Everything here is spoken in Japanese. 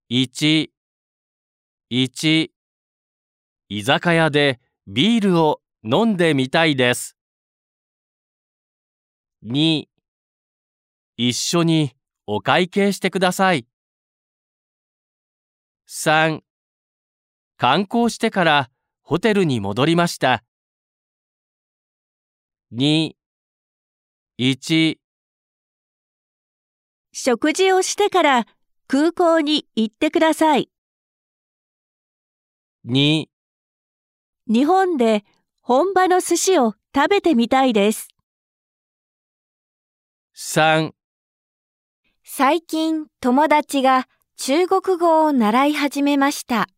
1、1、居酒屋でビールを飲んでみたいです。2、一緒にお会計してください。3、観光してからホテルに戻りました。2、1、 食事をしてから空港に行ってください。 2、 日本で本場の寿司を食べてみたいです。 3、 最近友達が中国語を習い始めました。